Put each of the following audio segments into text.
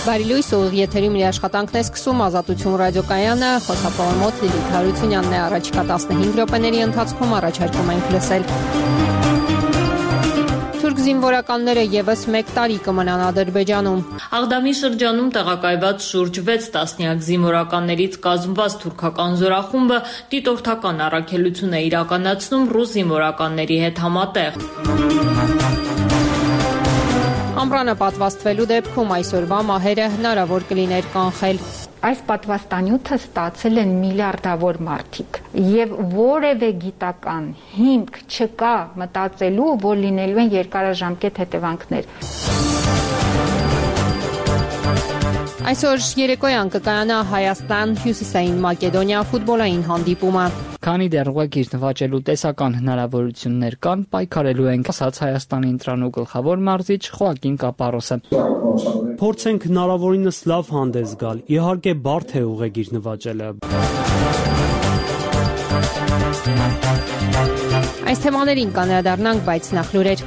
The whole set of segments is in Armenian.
Բարի լույս, ուղիղ եթերում իր աշխատանքն է սկսում Ազատություն ռադիոկայանը, խոսափողի մոտ Լիլիթ Հարությունյանն է, առաջիկա 15 րոպեների ընթացքում առաջարկում ենք լսել։ Թուրք զինվորականները եւս 1 տարի կմնան Ադրբեջանում։ Աղդամի շրջանում տեղակայված շուրջ 6 տասնյակ զինվորականներից կազմված թուրքական զորախումբը դիտորդական առաքելություն է իրականացնում ռուս զինվորականների հետ համատեղ։ Ամռանը պատվաստվելու դեպքում այսօրվա մահերը հնարավոր կլիներ կանխել։ Այս պատվաստանյութը ստացել են միլիարդավոր մարդիկ եւ որևէ գիտական հիմք չկա մտածելու, որ լինելու են երկարաժամկետ հետևանքներ։ Այսօր երեկոյան կկայանա Հայաստան-Հյուսիսային Մակեդոնիա ֆուտբոլային հանդիպումը։ Քանի դեռ ուղղակի նվաճելու տեսական հնարավորություններ կան, պայքարելու ենք, ասաց Հայաստանի ընտրանու գլխավոր մարզիչ Խոակին Կապարոսը։ Փորձենք հնարավորինս լավ հանդես գալ, իհարկե բարդ է ուղեգիր նվաճելը։ Այս թեմաներին կանդրադառնանք, բայց նախ լուրեր։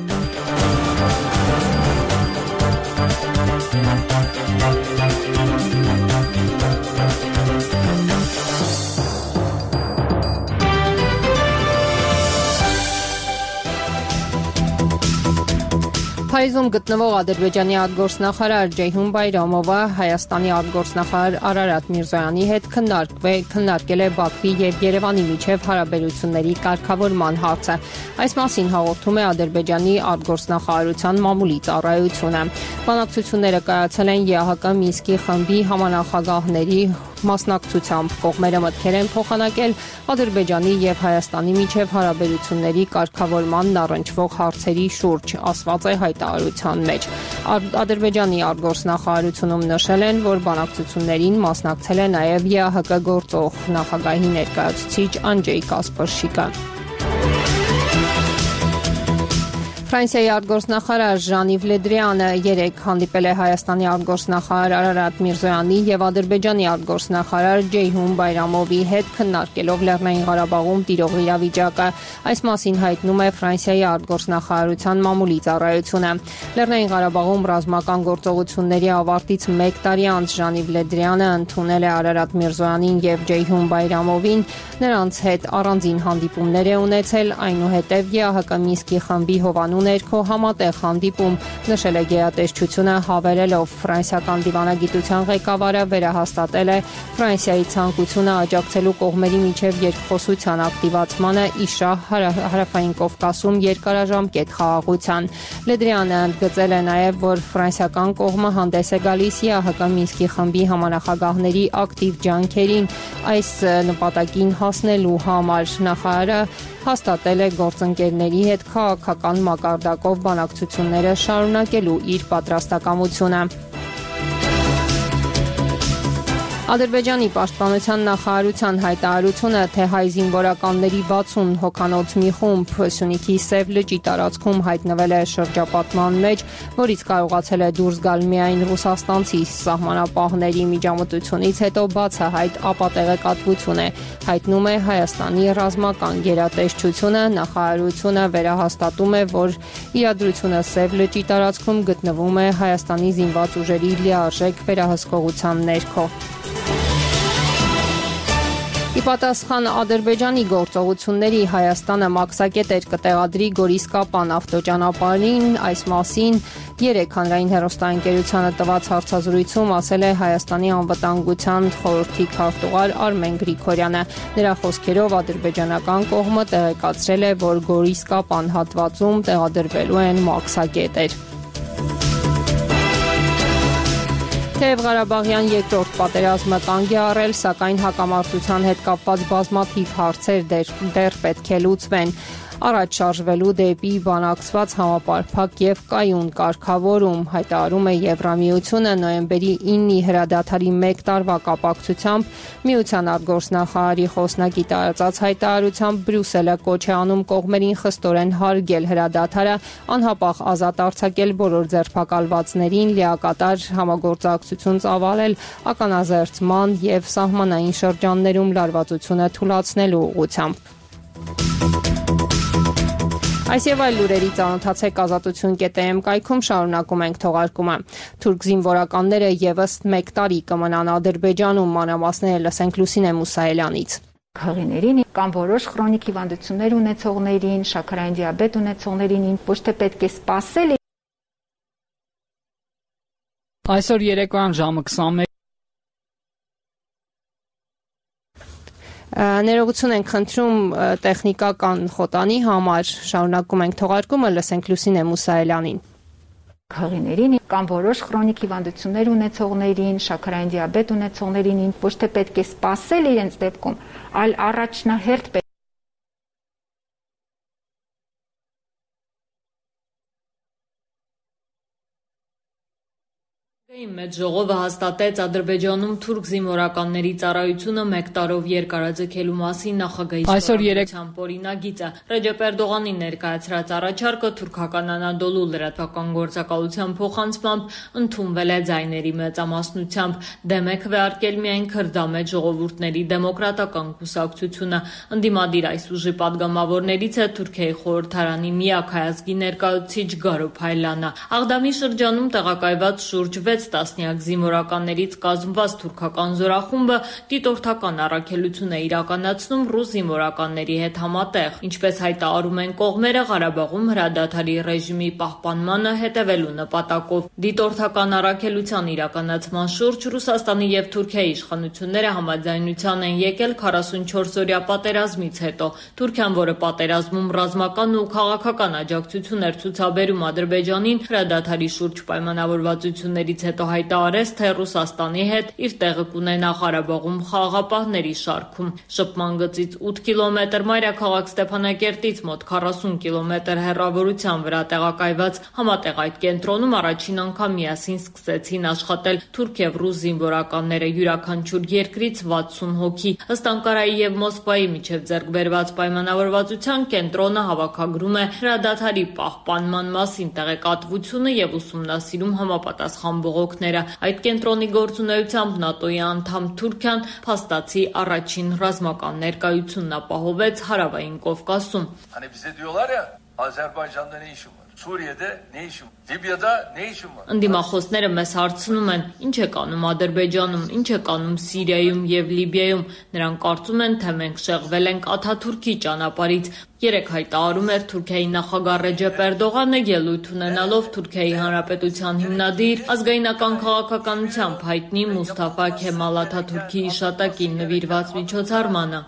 Փարիզում գտնվող Ադրբեջանի արտգործնախարար Ջեյհուն Բայրամովը Հայաստանի արտգործնախարար Արարատ Միրզոյանի հետ քննարկել է Բաքվի եւ Երևանի միջև հարաբերությունների կարգավորման հարցը։ Այս մասին հաղորդում է Ադրբեջանի արտգործնախարարության մամուլի ծառայությունը։ Բանակցությունները կայացել են ԵԱՀԿ Մինսկի խմբի համանախագահների մասնակցությամբ։ Կողմերը մտքեր են փոխանակել Ադրբեջանի եւ Հայաստանի միջև հարաբերությունների կարգավորմանն առնչվող հարցերի շուրջ, ասված է հայտարարության մեջ։ Ադրբեջանի արտգործնախարարությունում նշել են, որ բանակցություններին մասնակցել է նաեւ ԵԱՀԿ գործող նախագահի ներկայացուցիչ Անջեյ Կասպրշիկը։ Ֆրանսիայի արտգործնախարար Ժան-Իվ Լե Դրիանը երեկ հանդիպել է Հայաստանի արտգործնախարար Արարատ Միրզոյանի եւ Ադրբեջանի արտգործնախարար Ջեյհուն Բայրամովի հետ քննարկելով Լեռնային Ղարաբաղում տիրող իրավիճակը։ Այս մասին հայտնում է Ֆրանսիայի արտգործնախարարության մամուլի ծառայությունը։ Լեռնային Ղարաբաղում ռազմական գործողությունների ավարտից 1 տարի անց Ժան-Իվ Լե Դրիանը ընդունել է Արարատ Միրզոյանին եւ Ջեյհուն Բայրամովին, նրանց հետ առանձին հանդիպումներ է ունեցել, այնուհետև ԵԱՀԿ Մինսկի խմբի հովանու ներքո համատեղ հանդիպում, նշել է գերատեսչությունը, հավելելով Ֆրանսիական դիվանագիտության ղեկավարը վերահաստատել է Ֆրանսիայի ցանկությունը աջակցելու կողմերի միջև երկխոսության ակտիվացմանը իշահ հարավային Կովկասում երկարաժամկետ խաղաղության։ Լեդրյանը ընդգծել է նաև, որ ֆրանսիական կողմը հանդես է գալիս ԵԱՀԿ Մինսկի խմբի համանախագահների ակտիվ ջանքերին այս նպատակին հասնելու համար։ Նախարարը հաստատել է գործընկերների հետ քաղաքական մակարդակով բանակցությունները շարունակելու իր պատրաստակամությունը։ Ադրբեջանի պաշտպանության նախարարության հայտարարությունը, թե հայ զինվորականների 60 հոգանոց մի խումբ Սյունիքի Սև լճի տարածքում հայտնվել է շրջապատման մեջ, որից կարողացել է դուրս գալ միայն ռուսաստանցի սահմանապահների միջամտությունից հետո բացահայտ ապատեղեկատվություն է, հայտնում է Հայաստանի ռազմական գերատեսչությունը։ Նախարարությունը վերահաստատում է, որ իրադրությունը Սև լճի տարածքում գտնվում է Հայաստանի զինված ուժերի լիարժեք վերահսկողության ներքո։ Ի պատասխան Ադրբեջանի գործողությունների Հայաստանը մաքսակետեր կտեղադրի Գորիսկապան ավտոճանապարհին, այս մասին երեկ հանրային հեռուստաընկերությանը տված հարցազրույցում ասել է Հայաստանի անվտանգության խորհրդի քարտուղար Արմեն Գրիգորյանը։ Նրա խոսքերով ադրբեջանական կողմը տեղեկացրել է, որ Գորիսկապան հատվածում տեղադրվելու են մաքսակետեր։ Թեև Ղարաբաղյան երկրորդ պատերազմը կանգ է առել, սակայն հակամարտության հետ կապված բազմաթիվ հարցեր դեռ պետք է լուծվեն։ Առաջ շարժվելու դեպի բանակցված համապարփակ եւ կայուն կարգավորում, հայտարարում է Եվրամիությունը նոյեմբերի 9-ի հրադադարի 1 տարվա կապակցությամբ միության արտգործնախարարի խոսնակի տարածած հայտարարությամբ Բրյուսելը կոչ է անում կողմերին խստորեն հարգել հրադադարը, անհապաղ ազատ արձակել բոլոր ձերբակալվածներին, լիակատար համագործակցություն ծավալել ականազերծման եւ սահմանային շրջաններում լարվածությունը թուլացնելու ուղղությամբ։ Այս եւ այլ լուրերի ծանոթացեք ազատություն.am կայքում, շարունակում ենք թողարկումը։ Թուրք զինվորականները եւս 1 տարի կմնան Ադրբեջանում, մանրամասները լսենք Լուսինե Մուսայելյանից։ Քղիներին կամ որոշ քրոնիկ հիվանդություններ ունեցողներին, շաքարային դիաբետ ունեցողներին ոչ թե պետք է սպասել։ Այսօր երեկոյան ժամը 21 Ներողություն ենք խնդրում տեխնիկական խոտանի համար, շարունակում ենք թողարկումը, լսենք Լուսինե Մուսայելյանին։ Քղիներին կամ որոշ քրոնիկ հիվանդություններ ունեցողներին, շաքարային դիաբետ ունեցողներին ոչ թե պետք է սպասել իրենց դեպքում, այլ առաջնահերթ Մեծ ժողովը հաստատեց Ադրբեջանում թուրք զինվորականների ծառայությունը 1 տարով երկարաձգելու մասին նախագահի ստորագրությամբ օրինագիծը։ Ռեջեփ Էրդողանի ներկայացրած առաջարկը թուրքական Անադոլու լրատվական գործակալության փոխանցմամբ ընդունվել է ձայների մեծամասնությամբ։ Դեմ է քվեարկել միայն քրդամետ ժողովուրդների դեմոկրատական կուսակցությունը։ Ընդդիմադիր այս ուժի падգամավորներից է Թուրքիայի խորհրդարանի միակ հայազգի ներկայացուցիչ Գարո Փայլանը։ Աղդամի շրջանում տեղակայված շուրջ 6 տասնյակ զինվորականներից կազմված թուրքական զորախումբը դիտորդական առաքելություն է իրականացնում ռուս զինվորականների հետ համատեղ։ Ինչպես հայտարարում են կողմերը, Ղարաբաղում հրադադարի ռեժիմի պահպանմանը հետևելու նպատակով դիտորդական առաքելության իրականացման շուրջ Ռուսաստանի եւ Թուրքիայի իշխանությունները համաձայնության են եկել 44-օրյա պատերազմից հետո։ Թուրքիան, որը պատերազմում ռազմական ու քաղաքական աջակցություն էր ցուցաբերում Ադրբեջանին, հրադադարի շուրջ պայմանավորվածություններից հետո հայտարարեց, թե Ռուսաստանի հետ իր տեղը կունենա Ղարաբաղում խաղաղապահների շարքում։ Շփման գծից 8 կիլոմետր, մայրաքաղաք Ստեփանակերտից մոտ 40 կիլոմետր հեռավորության վրա տեղակայված համատեղ այդ կենտրոնում առաջին անգամ միասին սկսեցին աշխատել թուրք եւ ռուս զինվորականները, յուրաքանչյուր երկրից 60 հոգի։ Ըստ Անկարայի եւ Մոսկվայի միջև ձեռք բերված պայմանավորվածության կենտրոնը հավաքագրում է հրադադարի պահպանման մասին տեղեկատվությունը եւ ուսումնասիրում համապատասխան բողոքները։ Այդ կենտրոնի գործունեությամբ ՆԱՏՕ-ի անդամ Թուրքիան փաստացի առաջին ռազմական ներկայությունն ապահովեց Հարավային Կովկասում։ Սուրիայdə nə işim var? Լիբիայdə nə işim var? Ընդդիմախոսները մեզ հարցնում են, ինչ է կանում Ադրբեջանում, ինչ է կանում Սիրիայում եւ Լիբիայում։ Նրանք կարծում են, թե մենք շեղվել ենք Աթաթուրքի ճանապարհից։ Երեք հայտարարում էր Թուրքիայի նախագահ Ռեջեփ Էրդողանը, ելույթ ունենալով Թուրքիայի Հանրապետության հիմնադիր, ազգայնական քաղաքականությամբ հայտնի Մուսթաֆա Քեմալ Աթաթուրքի հիշատակին նվիրված միջոցառմանը։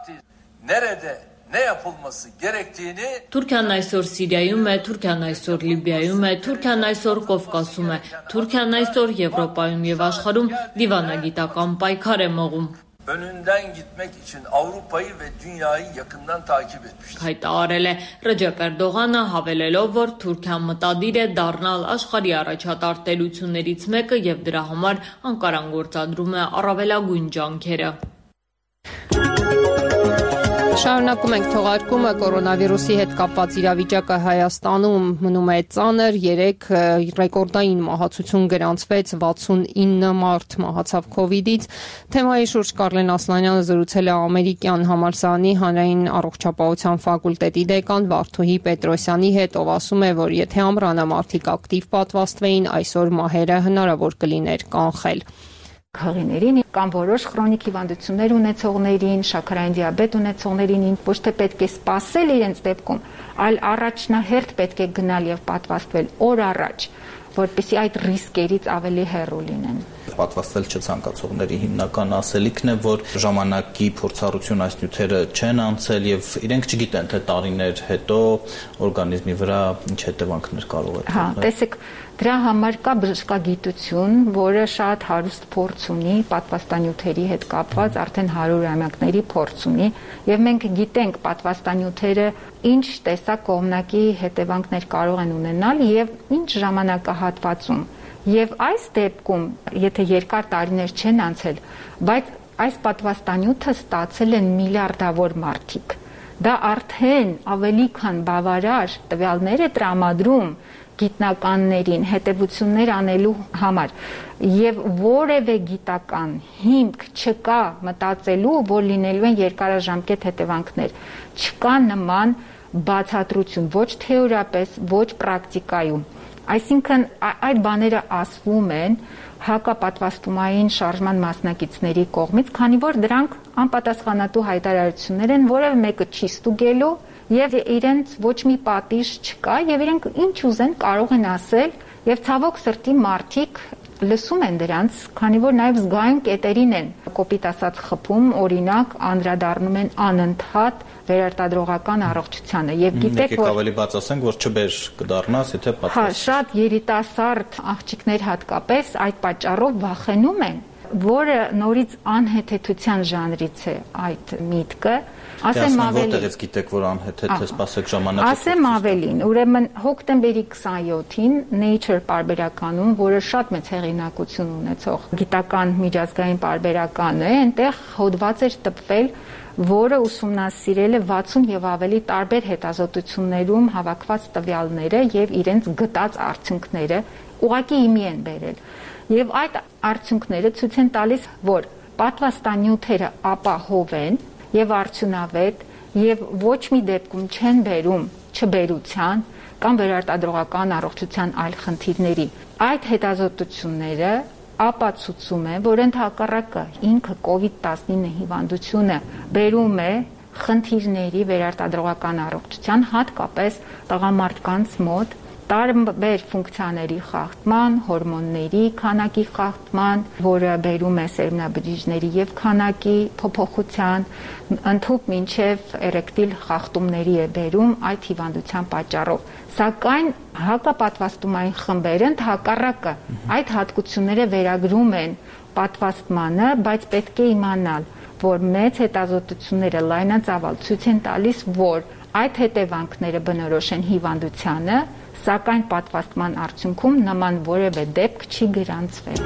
Թուրքիան այսօր Սիրիայում է, Թուրքիան այսօր Լիբիայում է, Թուրքիան այսօր Կովկասում է, Թուրքիան այսօր Եվրոպայում եւ աշխարհում դիվանագիտական պայքար է մղում։ Önünden gitmek için Avrupa'yı ve dünyayı yakından takip etmiş. Հայտարարել է Ռեջեփ Էրդողանը, հավելելով, որ Թուրքիան մտադիր է դառնալ աշխարհի առաջատար տերություններից մեկը եւ դրա համար Անկարան գործադրում է առավելագույն ջանքերը։ Շարունակում ենք թողարկումը։ Կորոնավիրուսի հետ կապված իրավիճակը Հայաստանում մնում է ծանր։ 3 ռեկորդային մահացություն գրանցվեց, 69 մարդ մահացավ COVID-ից։ Թեմայի շուրջ Կարլեն Ասլանյանը զրուցել է ամերիկյան համալսարանի հանրային առողջապահության ֆակուլտետի դեկան Վարդուհի Պետրոսյանի հետ, ով ասում է, որ եթե ամռանը մարդիկ ակտիվ պատվաստվեին, այսօր մահերը հնարավոր կլիներ կանխել։ Քղիներին կամ որոշ քրոնիկ հիվանդություններ ունեցողներին, շաքարային դիաբետ ունեցողներին ոչ թե պետք է սպասել իրենց դեպքում, այլ առաջնահերթ պետք է գնալ եւ պատվաստվել օր առաջ, որպեսզի այդ ռիսկերից ավելի հեռու լինեն։ Պատվաստվել չցանկացողների հիմնական ասելիքն է, որ ժամանակի փորձառություն այս նյութերը չեն անցել եւ իրենք չգիտեն, թե տարիներ հետո օրգանիզմի վրա ինչ հետևանքներ կարող է թողնել։ Հա, տեսեք, դրա համար կա բժշկագիտություն, որը շատ հարուստ փորձ ունի, պատվաստանյութերի հետ կապված արդեն 100-ամյակների փորձ ունի, եւ մենք գիտենք պատվաստանյութերը ինչ տեսակ կողմնակի հետևանքներ կարող են ունենալ եւ ինչ ժամանակահատվածում։ Եվ այս դեպքում, եթե երկար տարիներ չեն անցել, բայց այս պատվաստանյութը ստացել են միլիարդավոր մարդիկ, դա արդեն ավելի քան բավարար տվյալներ է տրամադրում գիտնականներին հետևություններ անելու համար եւ որևէ գիտական հիմք չկա մտածելու, որ լինելու են երկարաժամկետ հետևանքներ, չկա նման բացատրություն, ոչ թեորիապես, ոչ պրակտիկայում։ Այսինքն այդ բաները ասվում են հակապատվաստումային շարժման մասնակիցների կողմից, քանի որ դրանք անպատասխանատու հայտարարություններ են, որևէ մեկը չի ստուգելու եւ իրենց ոչ մի պատիժ չկա եւ իրենք ինչ ուզեն կարող են ասել եւ ցավոք սրտի մարդիկ լսում են դրանց, քանի որ նաև զգայուն կետերին են կոպիտ ասած խփում, օրինակ անդրադառնում են անընդհատ վերարտադրողական առողջությանը եւ գիտեք որ ավելի բաց ասենք որ չբեր կդառնաս եթե պատասխան։ Հա, շատ երիտասարդ աղջիկներ հատկապես այդ պատճառով վախենում են, որը նորից անհեթեթության ժանրից է այդ միտքը։ Ասեմ ավելին, որտեղից գիտեք որ անհեթեթ է, սպասեք ժամանակը։ Ասեմ ավելին, ուրեմն հոկտեմբերի 27-ին Nature պարբերականում, որը շատ մեծ հեղինակություն ունեցող գիտական միջազգային պարբերական է, այնտեղ հոդված էր տպվել, որը ուսումնասիրել է 60 եւ ավելի տարբեր հետազոտություններում հավաքված տվյալները եւ իրենց գտած արդյունքները ուղղակի իմի են բերել։ Եվ այդ արդյունքները ցույց են տալիս, որ պատվաստանյութերը ապահով են եւ արդյունավետ եւ ոչ մի դեպքում չեն բերում չբերության կամ վերարտադրողական առողջության այլ խնդիրների։ Այդ հետազոտությունները ապացուցում է, որ ընդհակառակը ինքը COVID-19 հիվանդությունը բերում է խնդիրների վերարտադրողական առողջության, հատկապես տղամարդկանց մոտ տարբեր ֆունկցիաների խախտման, հորմոնների քանակի խախտման, որը բերում է սերմնաբջիջների եւ քանակի փոփոխության, ընդհուպ մինչեւ էրեկտիլ խախտումների է բերում այդ հիվանդության պատճառով։ Սակայն հակապատվաստումային խմբերը ընդհակառակը այդ հատկությունները վերագրում են պատվաստմանը, բայց պետք է իմանալ, որ մեծ հետազոտությունները լայնածավալ ցույց են տալիս, որ այդ հետևանքները բնորոշ են հիվանդությանը, սակայն պատվաստման արդյունքում նման որևէ դեպք չի գրանցվել։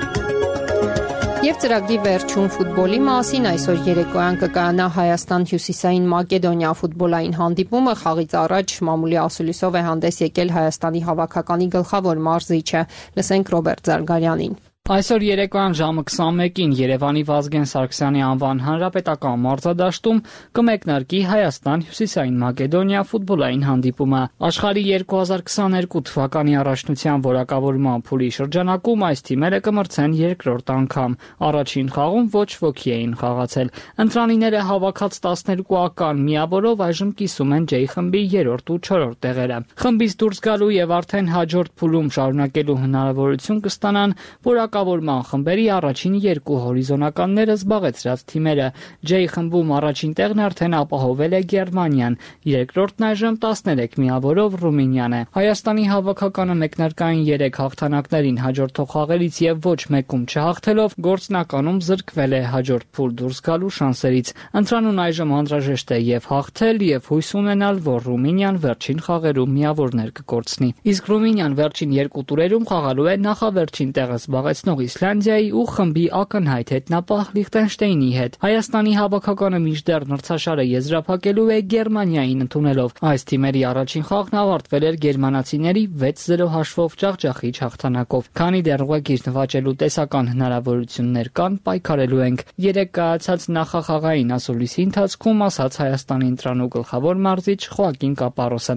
Եվ ծրագրի վերջում ֆուտբոլի մասին այսօր երեկոյան կկայանա Հայաստան Հյուսիսային Մակեդոնիա ֆուտբոլային հանդիպումը, խաղից առաջ մամուլի ասուլիսով է հանդես եկել Հայաստանի հավաքականի գլխավոր մարզիչը։ Լսենք Ռոբերտ Զարգարյանին։ Այսօր երեկոյան ժամը 21-ին Երևանի Վազգեն Սարգսյանի անվան հանրապետական մարզադաշտում կմեկնարկի Հայաստան Հյուսիսային Մակեդոնիա ֆուտբոլային հանդիպումը։ Աշխարհի 2022 թվականի առաջնության որակավորման փուլի շրջանակում այս թիմերը կմրցեն երկրորդ անգամ։ Առաջին խաղում ոչ ոքի էին խաղացել։ Ընտրանիները հավաքած 12-ական միավորով այժմ կիսում են J խմբի 3-րդ ու 4-րդ տեղերը։ Խմբից դուրս գալու եւ արդեն հաջորդ փուլում շարունակելու հնարավորություն կստանան որակավորման խմբերի առաջին երկու հորիզոնականները զբաղեցրած թիմերը։ J խմբում առաջին տեղն արդեն ապահովել է Գերմանիան, երկրորդն այժմ 13 միավորով Ռումինիան է։ Հայաստանի հավաքականը մեկնարկային 3 հաղթանակներին հաջորդող խաղերից եւ ոչ մեկում չհաղթելով գործնականում զրկվել է հաջորդ փուլ դուրս գալու շանսերից։ Ընտրանուն այժմ անհրաժեշտ է եւ հաղթել եւ հույս ունենալ, որ Ռումինիան վերջին խաղերում միավորներ կկորցնի։ Իսկ Ռումինիան վերջին 2 տուրերում խաղալու է նախավերջին տեղը զբաղեցնող Իսլանդիայի ու խմբի ակնհայտ հետնապահ Լիխտենշտեյնի հետ։ Հայաստանի հավաքականը մինչդեռ մրցաշարը եզրափակելու է Գերմանիային ընդունելով։ Այս թիմերի առաջին խաղն ավարտվել էր գերմանացիների 6-0 հաշվով ջախջախիչ հաղթանակով։ Քանի դեռ ուղղակի նվաճելու տեսական հնարավորություններ կան, պայքարելու ենք։ Երեք կայացած նախախաղային ասուլիսի ընթացքում ասաց Հայաստանի ընտրանու գլխավոր մարզիչ Խոակին Կապարոսը։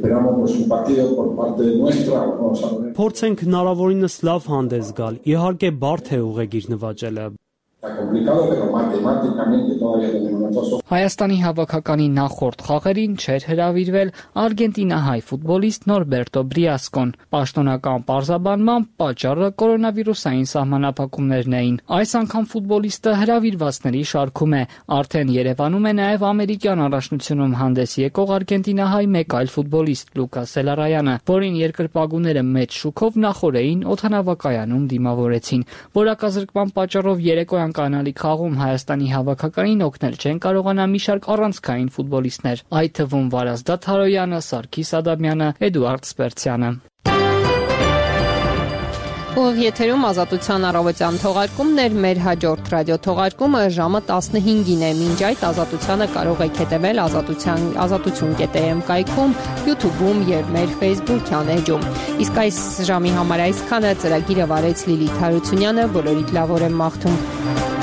Փորձենք հնարավորինս լավ հանդես գալ։ Իհարկե բարդ է ուղեգիր նվաճելը։ Հայաստանի հավաքականի նախորդ խաղերին չէր հրավիրվել արգենտինահայ ֆուտբոլիստ Նորբերտո Բրիասկոն։ Պաշտոնական պարզաբանմամբ պատճառը կորոնավիրուսային սահմանափակումներն էին։ Այս անգամ ֆուտբոլիստը հրավիրվածների շարքում է։ Արդեն Երևանում է նաև ամերիկյան առաջնությունում հանդես եկող արգենտինահայ մեկ այլ ֆուտբոլիստ Լուկա Սելարայանը, որին երկրպագուները մեծ շուքով նախորդին օդանավակայանում դիմավորեցին։ Որակազրկման պատճառով երեկոյան կանալիք խաղում Հայաստանի հավաքականին օգնել չեն կարողանա մի շարք առանցքային ֆուտբոլիստներ, այդ թվում Վարազդատ Հարոյանը, Սարգիս Ադամյանը, Էդուարդ Սպերցյանը։ Ուղիղ եթերում Ազատության առավոտյան թողարկումներ, մեր հաջորդ ռադիոթողարկումը ժամը 15-ին է։ Մինչ այդ Ազատությանը կարող եք հետևել azatutun.am կայքում, YouTube-ում եւ մեր Facebook-յան էջում։ Իսկ այս ժամի համար այսքանը ծրագիրը վարեց Լիլիթ Հարությունյանը, բոլորիդ լավ օր եմ մաղթում։